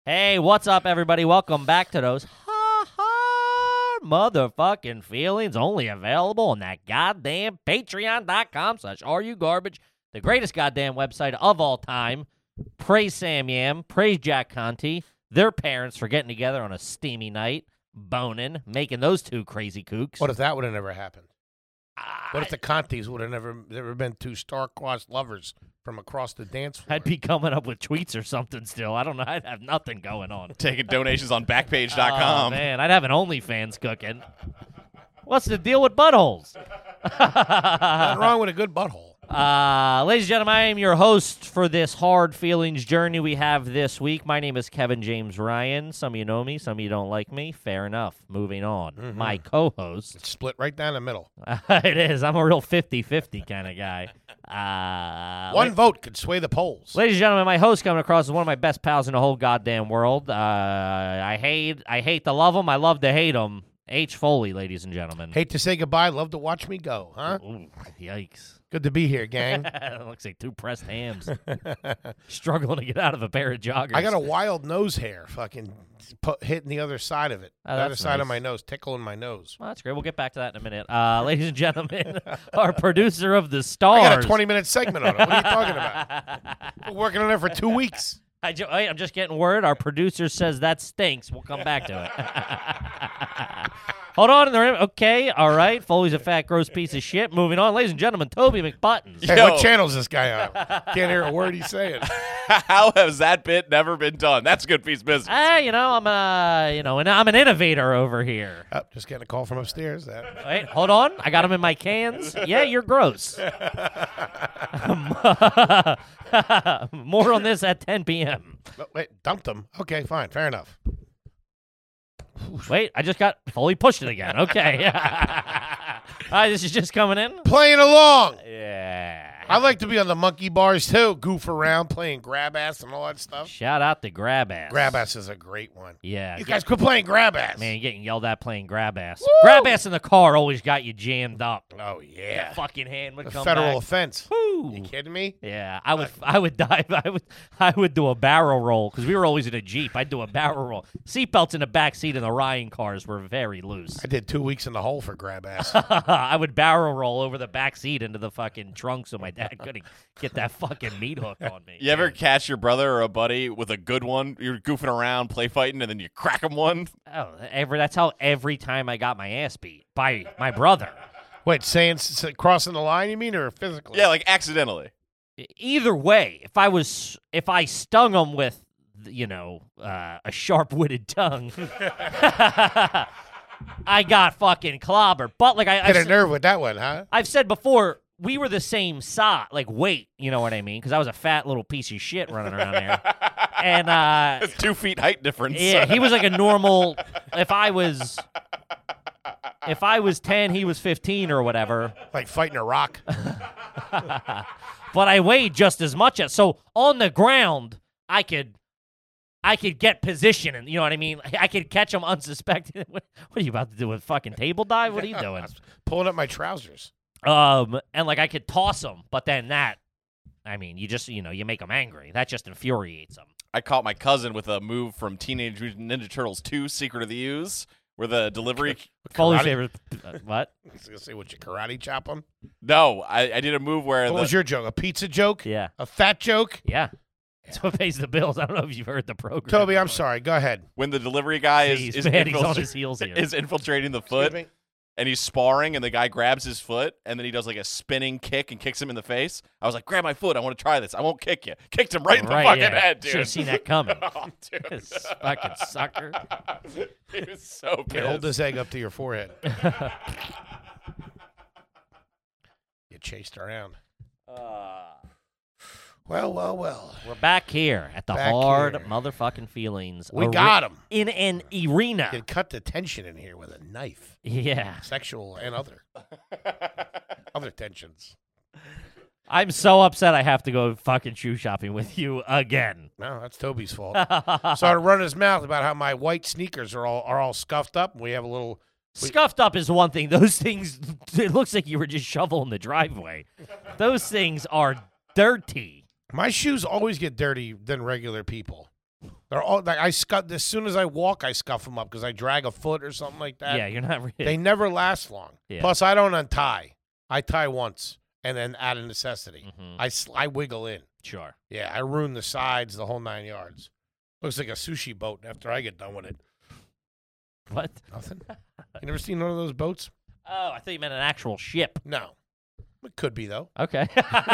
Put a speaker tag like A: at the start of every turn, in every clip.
A: Hey, what's up, everybody? Welcome back to those hard motherfucking feelings, only available on that goddamn patreon.com/areyouGarbage, the greatest goddamn website of all time. Praise Sam Yam, praise Jack Conti, their parents for getting together on a steamy night, boning, making those two crazy kooks.
B: What if that would have never happened? What if the Contis would have never been two star-crossed lovers from across the dance floor?
A: I'd be coming up with tweets or something still. I don't know. I'd have nothing going on.
C: Taking donations on
A: Oh,
C: Backpage.com.
A: man, I'd have an OnlyFans cooking. What's the deal with buttholes?
B: Nothing wrong with a good butthole.
A: Ladies and gentlemen, I am your host for this hard feelings journey we have this week. My name is Kevin James Ryan. Some of you know me, some of you don't like me. Fair enough. Moving on. My co-host.
B: It's split right down the middle.
A: It is. I'm a real 50-50 kind of guy.
B: One vote could sway the polls.
A: Ladies and gentlemen, my host coming across is one of my best pals in the whole goddamn world. I hate to love him. I love to hate him. H. Foley, ladies and gentlemen.
B: Hate to say goodbye. Love to watch me go, huh?
A: Ooh, yikes.
B: Good to be here, gang.
A: Looks like two pressed hams. Struggling to get out of a pair of joggers.
B: I got a wild nose hair fucking hitting the other side of it.
A: Oh,
B: the other
A: that's
B: side of
A: nice.
B: my nose, tickling my nose.
A: Well, that's great. We'll get back to that in a minute. Ladies and gentlemen, our producer of the stars.
B: I got a 20-minute segment on it. What are you talking about? We're working on it for 2 weeks.
A: I'm just getting word. Our producer says that stinks. We'll come back to it. Hold on. Okay. All right. Foley's a fat, gross piece of shit. Moving on. Ladies and gentlemen, Toby McButtons.
B: Hey,
C: Yo.
B: what channel is this guy on? Can't hear a word he's saying.
C: How has that bit never been done? That's a good piece of business.
A: I'm an innovator over here.
B: Oh, just getting a call from upstairs.
A: Wait, hold on. I got them in my cans. Yeah, you're gross. More on this at 10 p.m.
B: Oh, wait, dumped them. Okay, fine. Fair enough.
A: Wait, I just got Foley pushed it again. Okay. All right, this is just coming in.
B: Playing along.
A: Yeah.
B: I like to be on the monkey bars, too. Goof around, playing grab ass and all that stuff.
A: Shout out to Grab Ass.
B: Grab ass is a great one.
A: Yeah.
B: You guys quit playing grab ass.
A: Man, getting yelled at playing Grab Ass. Grab Ass in the car always got you jammed up.
B: Oh, yeah.
A: Fucking hand would
B: A
A: come
B: federal
A: back.
B: offense.
A: Woo.
B: You kidding me?
A: Yeah, I would dive. I would do a barrel roll because we were always in a Jeep. I'd do a barrel roll. Seatbelts in the back seat of the Ryan cars were very loose.
B: I did 2 weeks in the hole for grab ass.
A: I would barrel roll over the back seat into the fucking trunk so my dad couldn't get that fucking meat hook on me.
C: You ever catch your brother or a buddy with a good one? You're goofing around, play fighting, and then you crack him one?
A: Oh, that's how every time I got my ass beat by my brother.
B: Wait, crossing the line, you mean, or physically?
C: Yeah, like accidentally.
A: Either way, if I stung him with, a sharp-witted tongue, I got fucking clobbered. But like
B: Hit a nerve with that one, huh?
A: I've said before, we were the same size, like weight, you know what I mean? Because I was a fat little piece of shit running around there. And
C: It's 2 feet height difference.
A: yeah, he was like a normal. If I was 10, he was 15 or whatever.
B: Like fighting a rock.
A: But I weighed just as much as. So on the ground, I could get position, and you know what I mean. I could catch him unsuspected. What are you about to do? A fucking table dive? What are you doing?
B: Pulling up my trousers.
A: And like I could toss him, but then you make him angry. That just infuriates him.
C: I caught my cousin with a move from Teenage Mutant Ninja Turtles 2, Secret of the Ooze, where the delivery...
A: Foley's
B: Karate?
A: favorite. What?
B: I was going to say, would you karate chop him?
C: No, I did a move where
B: What was your joke? A pizza joke?
A: Yeah.
B: A fat joke?
A: Yeah. That's what pays the bills. I don't know if you've heard the program.
B: Toby, I'm sorry. Go ahead.
C: when the delivery guy
A: Jeez,
C: is
A: man, he's on his heels here.
C: is infiltrating the foot,
B: Excuse me?
C: and he's sparring, and the guy grabs his foot, and then he does like a spinning kick and kicks him in the face. I was like, grab my foot. I want to try this. I won't kick you. Kicked him right in the fucking head, dude.
A: Should have seen that coming.
C: Oh, dude.
A: This fucking sucker.
C: He was so
B: Here, hold
C: pissed.
B: this egg up to your forehead. You chased around. Well.
A: We're back here at the
B: Back
A: hard
B: here.
A: motherfucking feelings.
B: We got him.
A: in an arena.
B: You can cut the tension in here with a knife.
A: Yeah.
B: Sexual and other tensions.
A: I'm so upset I have to go fucking shoe shopping with you again.
B: No, that's Toby's fault. Started running his mouth about how my white sneakers are all scuffed up, and we have a little.
A: Scuffed up is one thing. Those things, it looks like you were just shoveling the driveway. Those things are dirty.
B: My shoes always get dirty than regular people. They're all like I scuff. As soon as I walk, I scuff them up because I drag a foot or something like that.
A: Yeah, you're not really.
B: They never last long.
A: Yeah.
B: Plus, I don't untie. I tie once and then out of necessity.
A: Mhm.
B: I wiggle in.
A: Sure.
B: Yeah, I ruin the sides, the whole 9 yards. Looks like a sushi boat after I get done with it.
A: What?
B: Nothing. You never seen one of those boats?
A: Oh, I thought you meant an actual ship.
B: No. It could be, though.
A: Okay.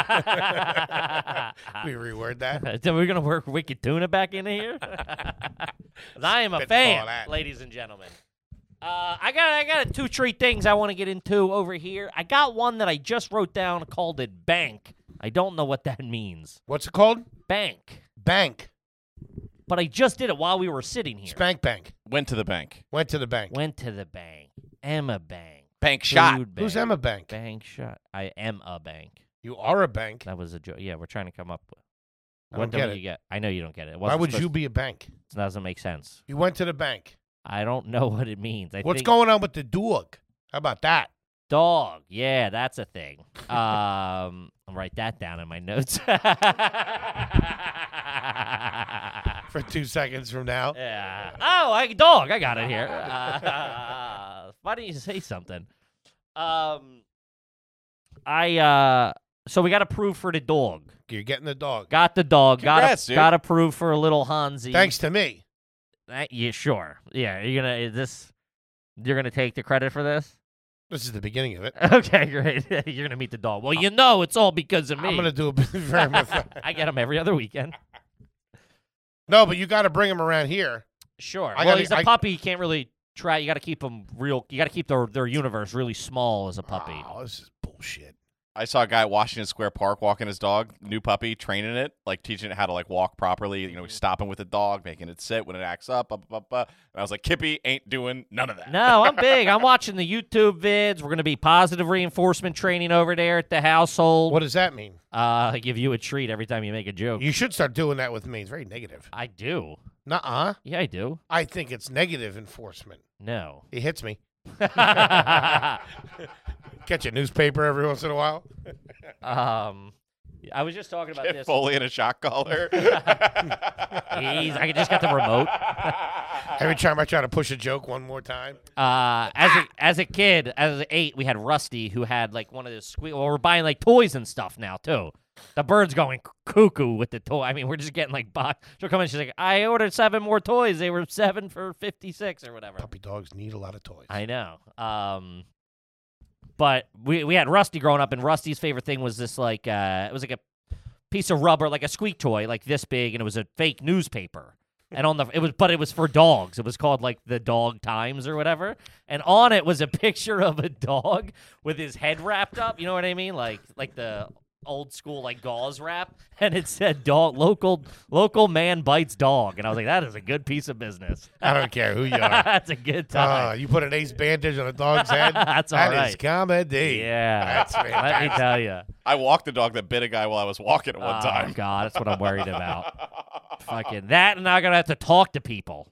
B: We reword that.
A: So we're gonna work Wicked Tuna back in here. 'Cause I am a
B: Spitball
A: fan,
B: that.
A: ladies and gentlemen. I got 2 treat things I want to get into over here. I got one that I just wrote down called it bank. I don't know what that means.
B: What's it called?
A: Bank.
B: Bank.
A: But I just did it while we were sitting here.
B: Spank bank.
C: Went to the bank.
B: Went to the bank.
A: Went to the bank. Emma Bank.
C: Bank shot.
A: Food
B: Who's
A: bank.
B: Emma Bank?
A: Bank shot. I am a bank.
B: You are a bank.
A: That was a joke. Yeah, we're trying to come up with.
B: I
A: What
B: don't get
A: don't
B: it.
A: you get? I know you don't get it. It
B: Why
A: wasn't
B: would you
A: supposed-
B: be a bank?
A: It doesn't make sense.
B: You went to the bank.
A: I don't know what it means.
B: What's
A: think
B: going on with the dog? How about that?
A: Dog. Yeah, that's a thing. I'll write that down in my notes.
B: For 2 seconds from now.
A: Yeah. Oh, dog. I got it here. Why don't you say something? So we got approved for the dog.
B: You're getting the dog.
A: Got the dog.
C: Congrats, dude.
A: Got approved for a little Hansi.
B: Thanks to me.
A: Yeah, sure. Yeah, you're gonna take the credit for this?
B: This is the beginning of it.
A: Okay, great. You're gonna meet the dog. Well, you know it's all because of me.
B: I'm going to do a bit very much.
A: I get him every other weekend.
B: No, but you got to bring him around here.
A: Sure.
B: I
A: Well,
B: gotta-
A: he's a
B: I-
A: puppy. You can't really try. You got to keep him real. You got to keep their universe really small as a puppy.
B: Oh, this is bullshit.
C: I saw a guy at Washington Square Park walking his dog, new puppy, training it, like teaching it how to like walk properly. You know, stopping with the dog, making it sit when it acts up. And I was like, Kippy ain't doing none of that.
A: No, I'm big. I'm watching the YouTube vids. We're gonna be positive reinforcement training over there at the household.
B: What does that mean?
A: I give you a treat every time you make a joke.
B: You should start doing that with me. It's very negative.
A: I do.
B: Nuh-uh.
A: Yeah, I do.
B: I think it's negative enforcement.
A: No.
B: He hits me. Catch a newspaper every once in a while.
A: I was just talking about
C: Get
A: this.
C: Foley in a shock collar.
A: I just got the remote.
B: Every time I try to push a joke one more time.
A: As a kid, as an 8, we had Rusty who had like one of those Well, we're buying like toys and stuff now too. The bird's going cuckoo with the toy. I mean, we're just getting like she'll come in. She's like, I ordered 7 more toys. They were 7 for $56 or whatever.
B: Puppy dogs need a lot of toys.
A: I know. But we had Rusty growing up, and Rusty's favorite thing was this like it was like a piece of rubber, like a squeak toy, like this big, and it was a fake newspaper. And it was for dogs. It was called like the Dog Times or whatever. And on it was a picture of a dog with his head wrapped up. You know what I mean? Like the old school like gauze wrap, and it said "Dog local man bites dog," and I was like, that is a good piece of business.
B: I don't care who you are.
A: That's a good time.
B: You put an ace bandage on a dog's head.
A: That's all
B: That
A: right.
B: is comedy.
A: Yeah,
B: That's
A: let me
B: fantastic.
A: tell you.
C: I walked the dog that bit a guy while I was walking at one time.
A: Oh God, that's what I'm worried about. Fucking that, and I'm gonna have to talk to people.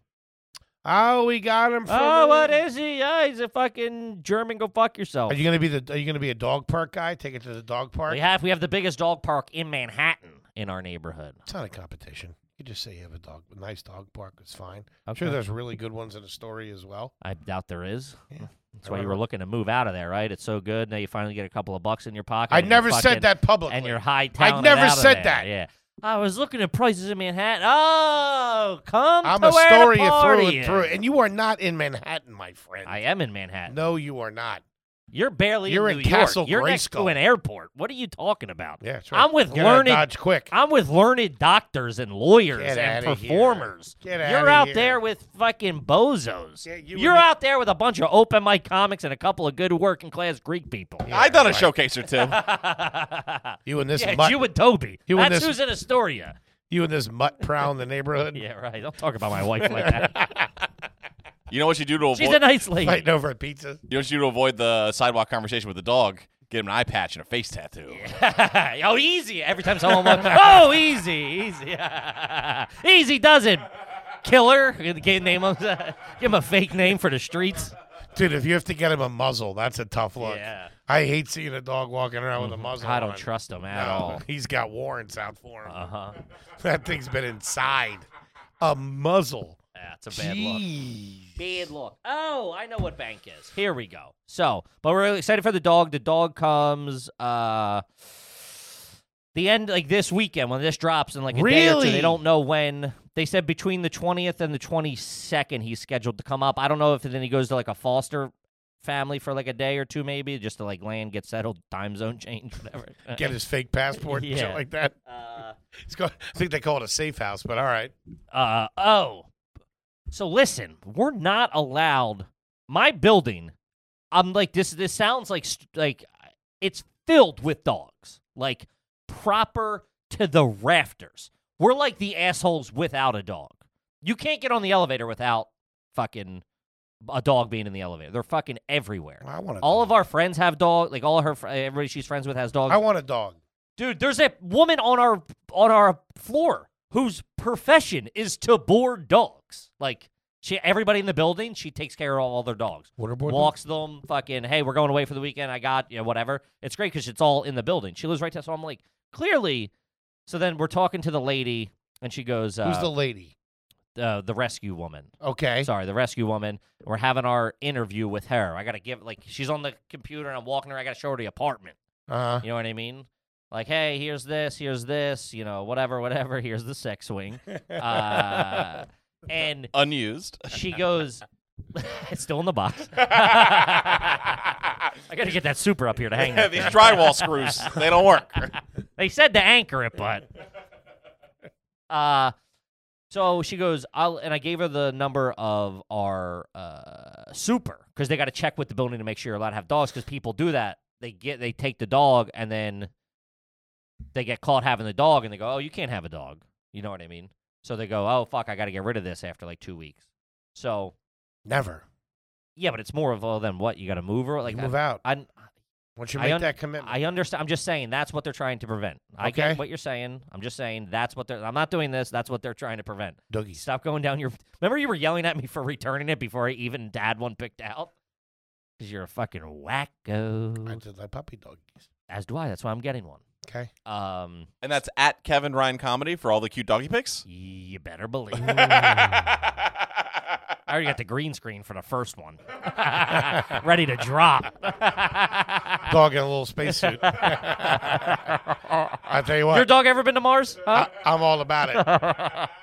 B: Oh, we got him.
A: Oh, what is he? Oh, he's a fucking German. Go fuck yourself.
B: Are you gonna be a dog park guy? Take it to the dog park.
A: We have the biggest dog park in Manhattan in our neighborhood.
B: It's not a competition. You just say you have a nice dog park. It's fine. I'm
A: Okay.
B: sure there's really good ones in the story as well.
A: I doubt there is.
B: Yeah.
A: That's why you were looking to move out of there, right? It's so good. Now you finally get a couple of bucks in your pocket.
B: I
A: and you're
B: never
A: fucking-
B: said that publicly.
A: And you're high
B: I
A: talented
B: never
A: out of
B: said
A: there.
B: that.
A: Yeah. I was looking at prices in Manhattan. Oh, come
B: I'm
A: to
B: a
A: where
B: story
A: the
B: through
A: party
B: and through.
A: is.
B: And you are not in Manhattan, my friend.
A: I am in Manhattan.
B: No, you are not.
A: You're barely
B: You're
A: in
B: in
A: New York.
B: Castle
A: You're next to
B: Grayskull.
A: an airport. What are you talking about?
B: Yeah, that's right.
A: I'm with
B: Get out of
A: learned.
B: Dodge quick.
A: I'm with learned doctors and lawyers
B: Get
A: and
B: outta here.
A: performers.
B: Get
A: You're
B: outta
A: out
B: here.
A: there with fucking bozos.
B: Yeah, you
A: You're
B: and me-
A: out there with a bunch of open mic comics and a couple of good working class Greek people.
B: Yeah,
C: I've done a
B: right.
C: showcase or two.
B: You and this
A: Yeah, it's
B: mutt.
A: you and Toby.
B: You and
A: That's
B: this-
A: who's in Astoria.
B: You and this mutt prowl in the neighborhood.
A: Yeah, right. Don't talk about my wife like that.
C: You know what you do to
A: She's
C: avoid?
A: a nice lady.
B: Fighting over at pizza.
C: You know what you do to avoid the sidewalk conversation with the dog? Get him an eye patch and a face tattoo.
A: Oh, easy. Every time someone walks, oh, easy. Easy does it. Killer. Give him a fake name for the streets.
B: Dude, if you have to get him a muzzle, that's a tough look.
A: Yeah.
B: I hate seeing a dog walking around with a muzzle
A: I don't
B: on.
A: trust him at
B: No,
A: all.
B: He's got warrants out for him.
A: Uh-huh.
B: That thing's been inside. A muzzle.
A: Yeah, it's a bad look.
B: Jeez.
A: Bad look. Oh, I know what bank is. Here we go. So, but we're really excited for the dog. The dog comes the end, like this weekend when this drops in like a day or two.
B: Really?
A: They don't know when. They said between the 20th and the 22nd he's scheduled to come up. I don't know if then he goes to like a foster family for like a day or two maybe just to like land, get settled, time zone change, whatever.
B: Get his fake passport and shit
A: Yeah.
B: like that. I think they call it a safe house, but all right.
A: So listen, we're not allowed. My building, I'm like this sounds like it's filled with dogs, like proper to the rafters. We're like the assholes without a dog. You can't get on the elevator without fucking a dog being in the elevator. They're fucking everywhere.
B: I want a
A: All
B: dog.
A: of our friends have dogs. Like all of her, everybody she's friends with has dogs.
B: I want a dog.
A: Dude, there's a woman on our floor whose profession is to board dogs. Like everybody in the building, she takes care of all their dogs.
B: Waterboard
A: Walks them, fucking, hey, we're going away for the weekend. I got, whatever. It's great because it's all in the building. She lives right there. So I'm like, clearly. So then we're talking to the lady, and she goes,
B: Who's the lady?
A: The rescue woman.
B: Okay.
A: Sorry, the rescue woman. We're having our interview with her. I got to give, like, she's on the computer, and I'm walking her. I got to show her the apartment. You know what I mean? Like, hey, here's this, whatever. Here's the sex swing. And
C: Unused.
A: she goes, it's still in the box. I got to get that super up here to hang that
C: These
A: thing.
C: drywall screws, they don't work.
A: They said to anchor it, but. So she goes, and I gave her the number of our super because they got to check with the building to make sure you're allowed to have dogs because people do that. They take the dog and then they get caught having the dog and they go, oh, you can't have a dog. You know what I mean? So they go, oh, fuck, I got to get rid of this after like 2 weeks. So.
B: Never.
A: Yeah, but it's more of, then what? You got to move her? Like,
B: Move out.
A: I
B: Once you make that commitment.
A: I understand. I'm just saying that's what they're trying to prevent. I
B: Okay.
A: get what you're saying. I'm just saying that's what they're. I'm not doing this. That's what they're trying to prevent.
B: Doogies.
A: Stop going down your. Remember you were yelling at me for returning it before I even had one picked out? Because you're a fucking wacko.
B: I just like puppy doggies.
A: As do I. That's why I'm getting one.
B: Okay.
C: And that's at Kevin Ryan Comedy for all the cute doggy pics?
A: You better believe it. I already got the green screen for the first one. Ready to drop.
B: Dog in a little spacesuit. I tell you what.
A: Your dog ever been to Mars? Huh?
B: I'm all about it.